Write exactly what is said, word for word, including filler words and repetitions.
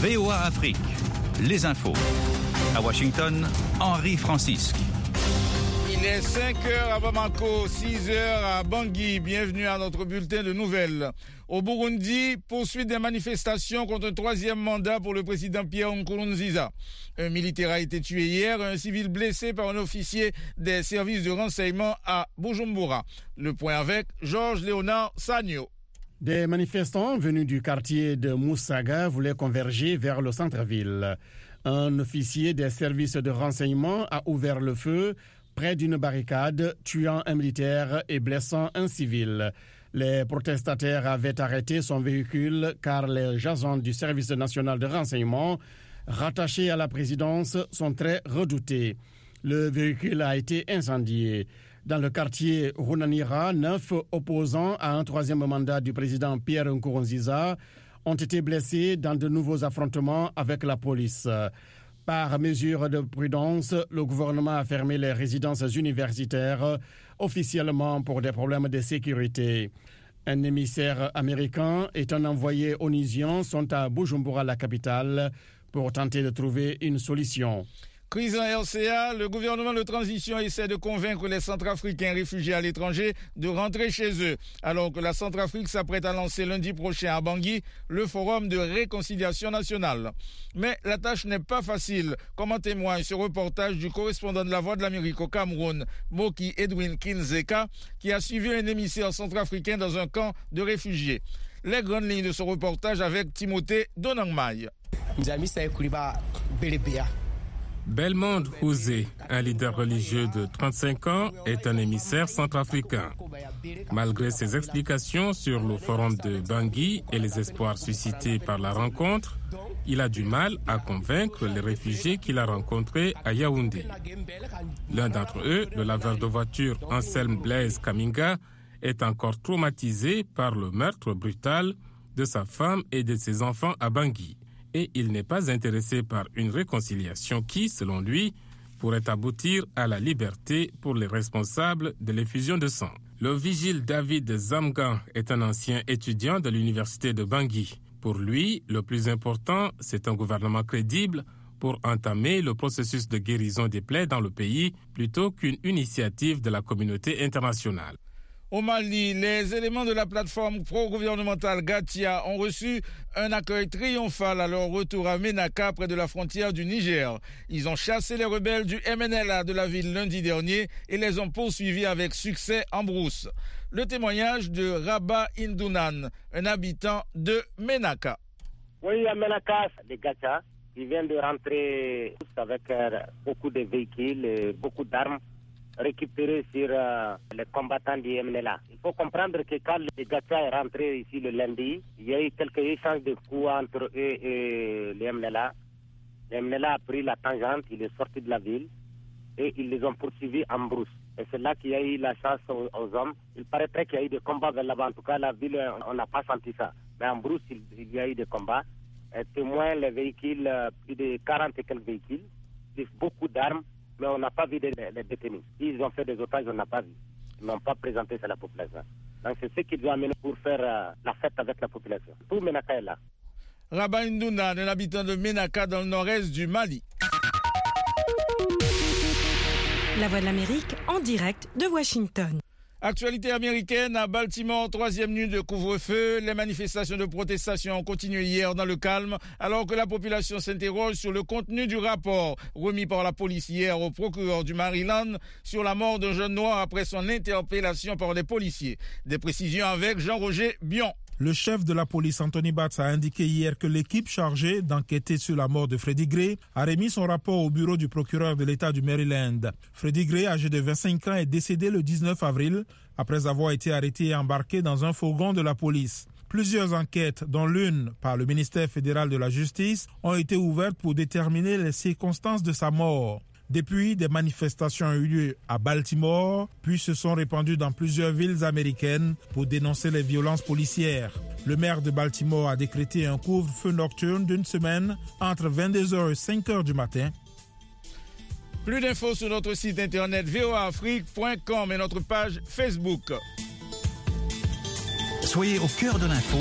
V O A Afrique, les infos. À Washington, Henri Francisque. Il est cinq heures à Bamako, six heures à Bangui. Bienvenue à notre bulletin de nouvelles. Au Burundi, poursuite des manifestations contre un troisième mandat pour le président Pierre Nkurunziza. Un militaire a été tué hier, un civil blessé par un officier des services de renseignement à Bujumbura. Le point avec Georges Léonard Sagno. Des manifestants venus du quartier de Moussaga voulaient converger vers le centre-ville. Un officier des services de renseignement a ouvert le feu près d'une barricade, tuant un militaire et blessant un civil. Les protestataires avaient arrêté son véhicule car les agents du service national de renseignement rattachés à la présidence sont très redoutés. Le véhicule a été incendié. Dans le quartier Runanira, neuf opposants à un troisième mandat du président Pierre Nkurunziza ont été blessés dans de nouveaux affrontements avec la police. Par mesure de prudence, le gouvernement a fermé les résidences universitaires officiellement pour des problèmes de sécurité. Un émissaire américain et un envoyé onusien sont à Bujumbura, la capitale, pour tenter de trouver une solution. Crise en R C A, le gouvernement de transition essaie de convaincre les Centrafricains réfugiés à l'étranger de rentrer chez eux, alors que la Centrafrique s'apprête à lancer lundi prochain à Bangui le forum de réconciliation nationale. Mais la tâche n'est pas facile, comme en témoigne ce reportage du correspondant de la Voix de l'Amérique au Cameroun, Moki Edwin Kinzeka, qui a suivi un émissaire centrafricain dans un camp de réfugiés. Les grandes lignes de ce reportage avec Timothée Donangmaï. Belmond Ouzé, un leader religieux de trente-cinq ans, est un émissaire centrafricain. Malgré ses explications sur le forum de Bangui et les espoirs suscités par la rencontre, il a du mal à convaincre les réfugiés qu'il a rencontrés à Yaoundé. L'un d'entre eux, le laveur de voiture Anselme Blaise Kaminga, est encore traumatisé par le meurtre brutal de sa femme et de ses enfants à Bangui. Et il n'est pas intéressé par une réconciliation qui, selon lui, pourrait aboutir à la liberté pour les responsables de l'effusion de sang. Le vigile David Zamgan est un ancien étudiant de l'université de Bangui. Pour lui, le plus important, c'est un gouvernement crédible pour entamer le processus de guérison des plaies dans le pays plutôt qu'une initiative de la communauté internationale. Au Mali, les éléments de la plateforme pro-gouvernementale Gatia ont reçu un accueil triomphal à leur retour à Ménaka, près de la frontière du Niger. Ils ont chassé les rebelles du M N L A de la ville lundi dernier et les ont poursuivis avec succès en brousse. Le témoignage de Rabah Indounan, un habitant de Ménaka. Oui, à Ménaka, les Gatia, ils viennent de rentrer avec beaucoup de véhicules et beaucoup d'armes récupérés sur euh, les combattants du M N L A. Il faut comprendre que quand les Gatia est rentré ici le lundi, il y a eu quelques échanges de coups entre eux et le M N L A. Le M N L A a pris la tangente, il est sorti de la ville et ils les ont poursuivis en brousse. Et c'est là qu'il y a eu la chasse aux, aux hommes. Il paraîtrait qu'il y a eu des combats vers là-bas. En tout cas, la ville, on n'a pas senti ça. Mais en brousse, il, il y a eu des combats. Et témoin, les véhicules, plus de quarante et quelques véhicules, beaucoup d'armes. Mais on n'a pas vu les, les détenus. Ils ont fait des otages, on n'a pas vu. Ils n'ont pas présenté ça à la population. Donc c'est ce qu'ils ont amené pour faire euh, la fête avec la population. Tout Ménaka est là. Rabah Indounan, un habitant de Ménaka dans le nord-est du Mali. La Voix de l'Amérique en direct de Washington. Actualité américaine, à Baltimore, troisième nuit de couvre-feu. Les manifestations de protestation ont continué hier dans le calme, alors que la population s'interroge sur le contenu du rapport remis par la police hier au procureur du Maryland sur la mort d'un jeune noir après son interpellation par les policiers. Des précisions avec Jean-Roger Bion. Le chef de la police, Anthony Batts, a indiqué hier que l'équipe chargée d'enquêter sur la mort de Freddie Gray a remis son rapport au bureau du procureur de l'État du Maryland. Freddie Gray, âgé de vingt-cinq ans, est décédé le dix-neuf avril après avoir été arrêté et embarqué dans un fourgon de la police. Plusieurs enquêtes, dont l'une par le ministère fédéral de la Justice, ont été ouvertes pour déterminer les circonstances de sa mort. Depuis, des manifestations ont eu lieu à Baltimore, puis se sont répandues dans plusieurs villes américaines pour dénoncer les violences policières. Le maire de Baltimore a décrété un couvre-feu nocturne d'une semaine entre vingt-deux heures et cinq heures du matin. Plus d'infos sur notre site internet v o a afrique point com et notre page Facebook. Soyez au cœur de l'info